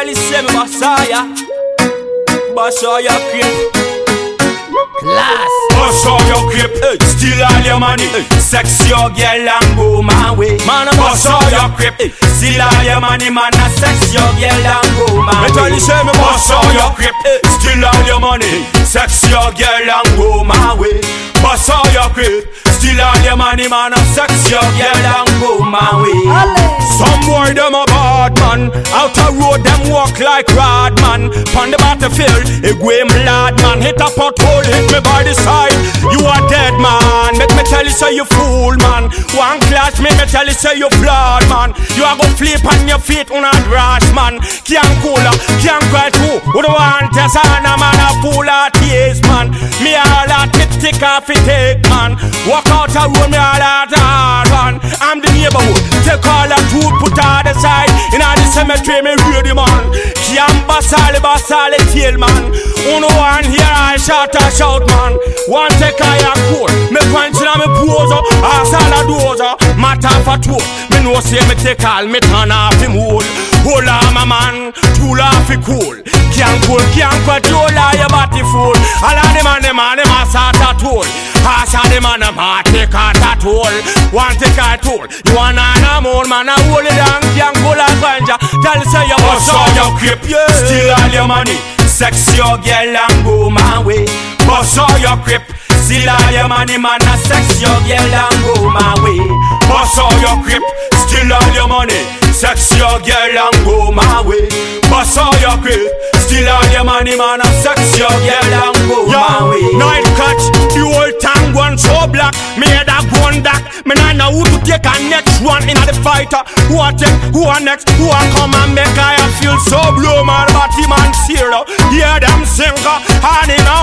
tell you say me Messiah. Boss all your grip. Class. Boss all your grip. Steal all your money. Sex your girl and go my way. Man, boss all your grip. Steal all your money, man. Sex your girl and go my way. Me tell you say me boss all your grip. Steal all your money. Sex your girl and go my way. Boss all your grip. Steal all your money, man. Sex your girl and go my way. Some boy them a bad man. Out a road them walk like rod man. Pon the battlefield, a game lad man. Hit a pothole, hit me by the side. You a dead man. Make me tell you say you fool man. One clash make me tell you say you flawed man. You a go flip on your feet on a rush man. Can't cooler, can't cry too. Who don't want to sign a man a fool at tears man. Me all at me tick off it take man. Walk out a road me all at hard man. I'm the neighborhood. Take all that food put on the side. In all the cemetery me ready man. Can't basale tail man. Uno one here I shout man. One take I a cool. Me punch in a me pose up. Ass all a dozer. Matter for two. Me know say me take all me turn off him hole. Hold on my man. Too laugh cool. Can't cool, can't cut you lie about the fool. All of them and them a start a tool. Pass all them and them a take out a tool. One take a tool. You want a more man a hold it down. Can't pull a ganja. Tell you say you boss all your grip. Steal all your money. Sex your girl and go my way. Boss all your grip. Steal all your money, man. Sex your girl and go my way. Boss all your grip. Steal all your money. Sex your girl and go my way. Boss all your grip. Steal all your money, man. Sex your girl and go my way. Night catch, the whole town one so black. Me head a gun back. Me not know who to take a next one in the fighter. Who a take, who a next, who a come and make I feel so blue, man. But him and zero. Hear them sinker. Hand in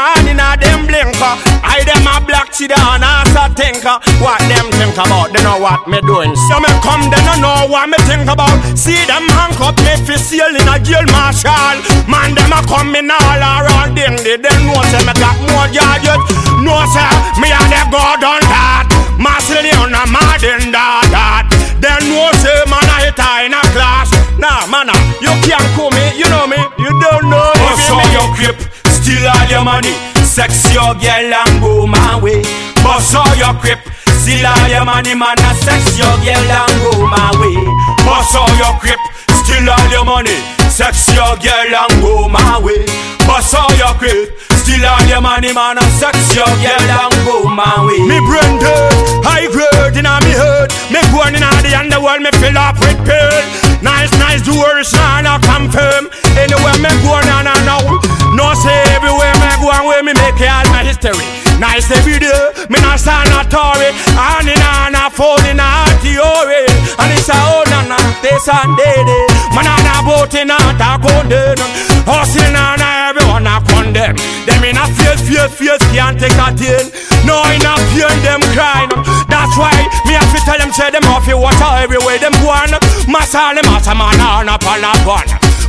a them blinker. I them a black sedan as a thinker. What them think about? They know what me doing. So me come, they don't know what me think about. See them handcuff me for sale in a jail marshal. Man them a come in all around ding. They know say me got more charges. No sir, me a the god on that. Marcellion a mad in that. They know say man a hit in a class. Nah man, you can't call me, you know me. You don't know me. Boss all your grip. Steal all your money. Sex your girl and go my way. Boss all your grip. Steal all your money, man. Sex your girl and go my way. Boss all your grip. Steal all your money. Sex your girl and go my way. Boss all your grip. Steal all your money, man. Sex your girl and go my way. Me brain dead, high grade in me head. Me going in the underworld, me fill up with pill. Nice, the words now confirm. Anywhere me going on and now. No say everywhere me go and where me make all my history. Nice every day, me not sanatory. And in a phone in a theory. And it's a oh na this and day. Man on a boat in a condemn. Hustling on everyone a condemn. Them in a fear, can't take a thing. No in a fear them crying. That's why me have to tell them say them off your water everywhere them go on. Masala man on a one.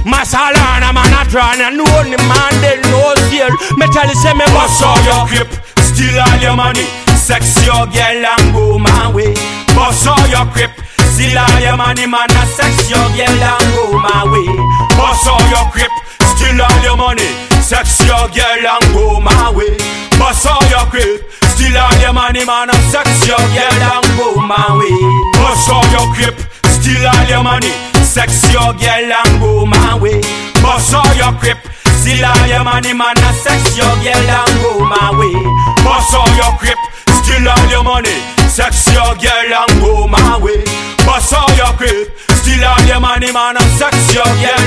Masala man a trying and only man they no steal. Me tell you say me boss all your grip. Steal all your money. Sex your girl and go my way. Boss all your grip. Steal all your money, man. Sex your girl and go my way. Boss all your grip. Steal all your money. Sex your girl and go my way. Boss all your grip. Steal all your money, man. Sex your girl and go my way. Boss all your grip. Steal all your money. Sex your girl and go my way. Boss all your grip. Steal all your money, man. Sex your girl and go my way. Boss all your grip. Steal all your money. Sex your girl and go my way. Boss all your grip. Steal all your money, man. Sex your girl